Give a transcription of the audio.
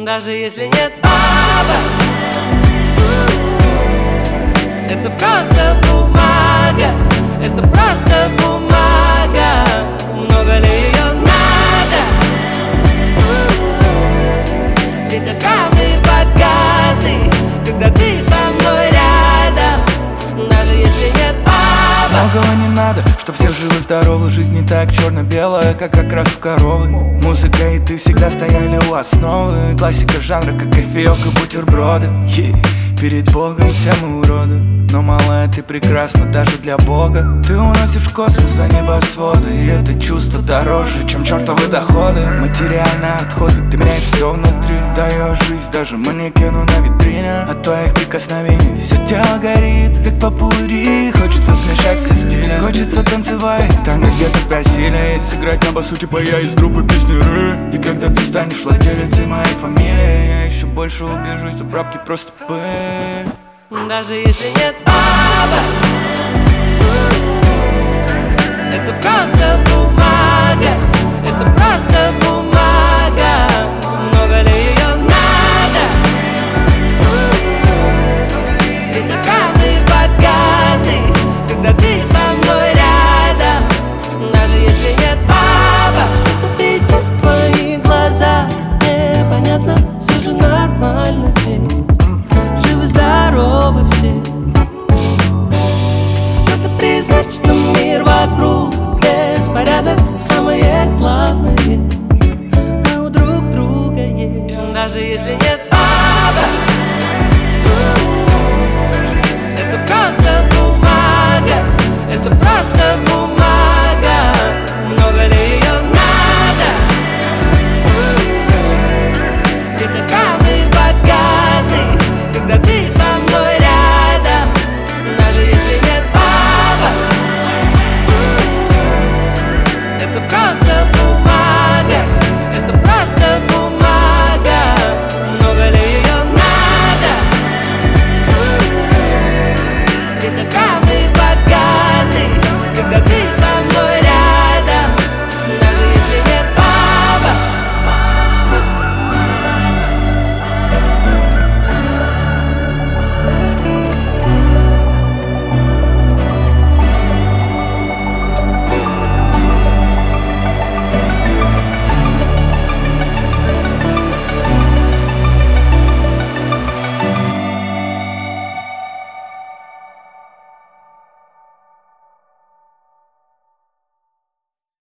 Даже если нет бабок, это просто бумага, это просто бумага. Много ли ее надо? Ведь я самый богатый, когда ты со мной рядом. Даже если нет бабок. Многого не надо, чтоб все живы-здоровы. Жизнь не так черно-белая, как окрас у коровы. Музыка и ты всегда стояли у основы. Классика жанра, как кофеек и бутерброды. Перед Богом все мы уроды, но малая, ты прекрасна даже для Бога. Ты уносишь в космос, а небосводы, и это чувство дороже, чем чертовы доходы. Материальные отходы, ты меняешь все внутри. Даешь жизнь даже манекену на витрине. От твоих прикосновений все тело горит, как попурри. Хочется смешать все стили, хочется танцевать танго где-то в Бразилии. Сыграть на басу типа я из группы песнеры. И когда ты станешь владелицей моей фамилии, я еще больше убежусь, а пробки просто пыль. Даже если нет бабок, это просто бумага.